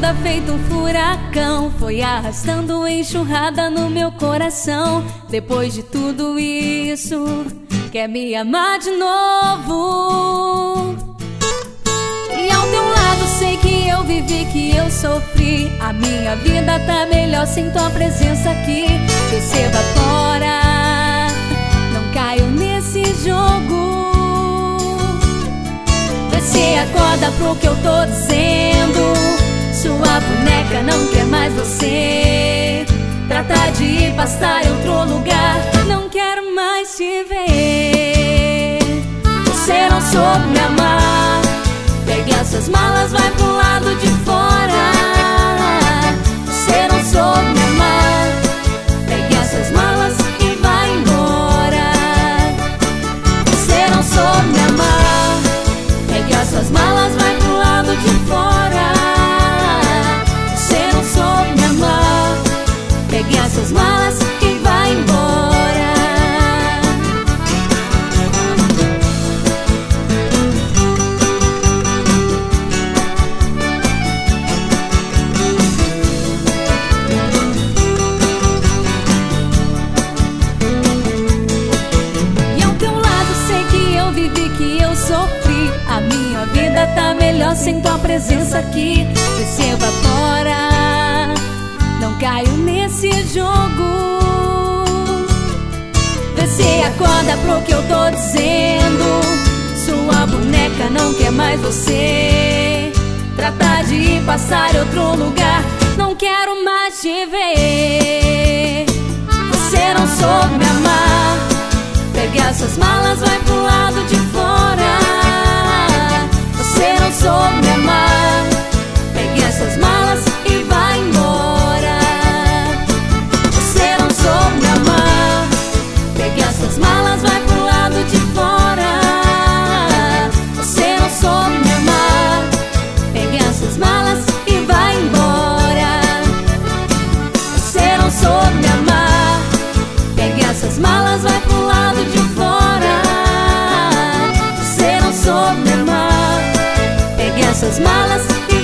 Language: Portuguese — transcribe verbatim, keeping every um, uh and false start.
vida feito um furacão, foi arrastando enxurrada no meu coração. Depois de tudo isso, quer me amar de novo. E ao teu lado sei que eu vivi, que eu sofri. A minha vida tá melhor sem tua presença aqui. Perceba agora, não caio nesse jogo. Vê se acorda pro que eu tô dizendo. Sua boneca não quer mais você. Trata de ir passar em outro lugar. Não quero mais te ver. Você não soube me amar. Pegue as suas malas, vai pro lado de fora. Você não soube me amar. Pegue as suas malas e vai embora. Você não soube me amar. Pegue as suas malas, vai pro lado de fora. Você não soube me amar. Pegue as suas malas e vai embora. Sofri, a minha vida tá melhor sem tua presença aqui. Perceba agora, não caio nesse jogo. Vê se acorda pro que eu tô dizendo. Sua boneca não quer mais você. Trata de ir passar em outro lugar. Não quero mais te ver. Você não soube me amar. Pegue as suas malas, vai pro lado de fora. Você não soube me amar. Pegue as suas malas e vai embora. Você não soube me amar. Pegue as suas malas, vai pro lado de fora. Você não soube me amar. Pegue as suas malas e vai embora. Você não soube me amar. Pegue as suas malas, vai pro lado de fora. Você não soube me amar. Pegue as suas malas e